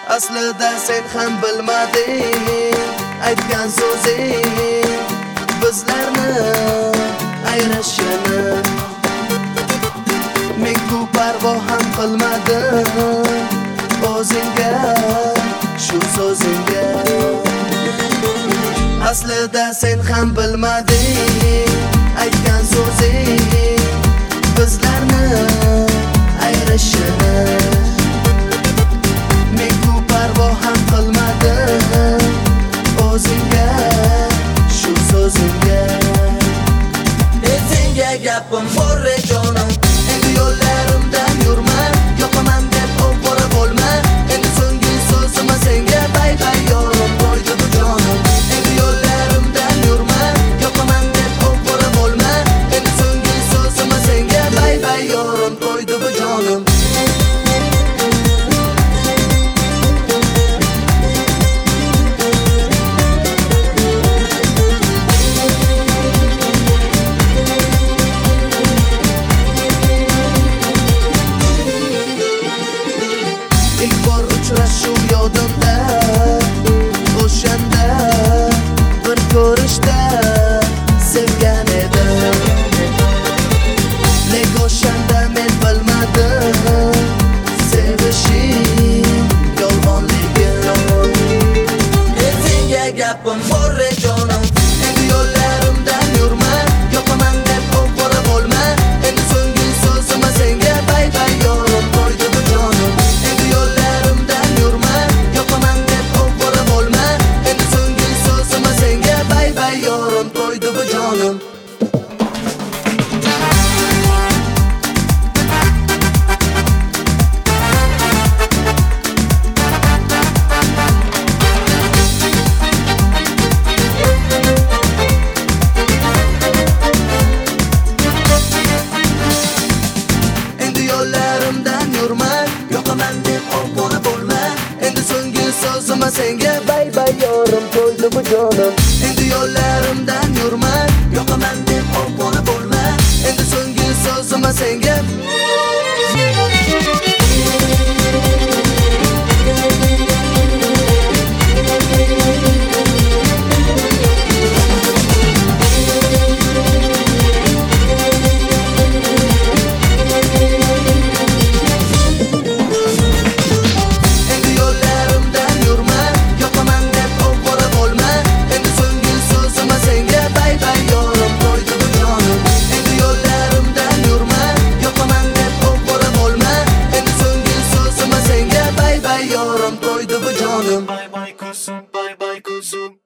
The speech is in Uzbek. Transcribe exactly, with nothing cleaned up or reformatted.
Aslida sen ham bilmading aytgan so'zing bizlarni ayrashini. Men ku parvo ham qilmadim o'zingga shu so'zingga. Aslida sen ham bilmading aytgan so'zing bizlarni ayrashini. Men ku parvo ham qilmadim o'zingga shu so'zingga. Senga gapim bor jonim, endi yo'llarimdan yurma, yoqaman deb ovora bo'lma. Endi so'nggi so'zim senga bay bay yorim, qo'ydi bu jonim. Endi yo'llarimdan yurma, yoqaman deb ovora bo'lma. Endi so'nggi so'zim senga bay bay yorim, qo'ydi bu jonim. Uchrashuv yodimda, o'shanda bir ko'rishda sevgan edim. Lek o'shanda men bilmadim sevishing yolg'onligini. Senga gapim bor jonim, endi yo'llarimdan yurma, yoqaman deb ovora bo'lma. Endi so'nggi so'zim senga bay bay yorim, qo'ydi bu jonim. Endi yo'llarimdan yurma, yoqaman deb ovora bo'lma. Endi so'nggi so'zim senga bay bay yorim, qo'ydi bu jonim. Yo'llarimdan yurma, yoqaman deb ovora bo'lma. Endi so'nggi so'zim senga bay bay yorim, qo'ydi bu jonim. Endi yo'llarimdan yurma, yoqaman deb ovora bo'lma. Endi so'nggi so'zim senga yorim, qo'ydi bu jonim. Bye bye kuzum, bye bye kuzum.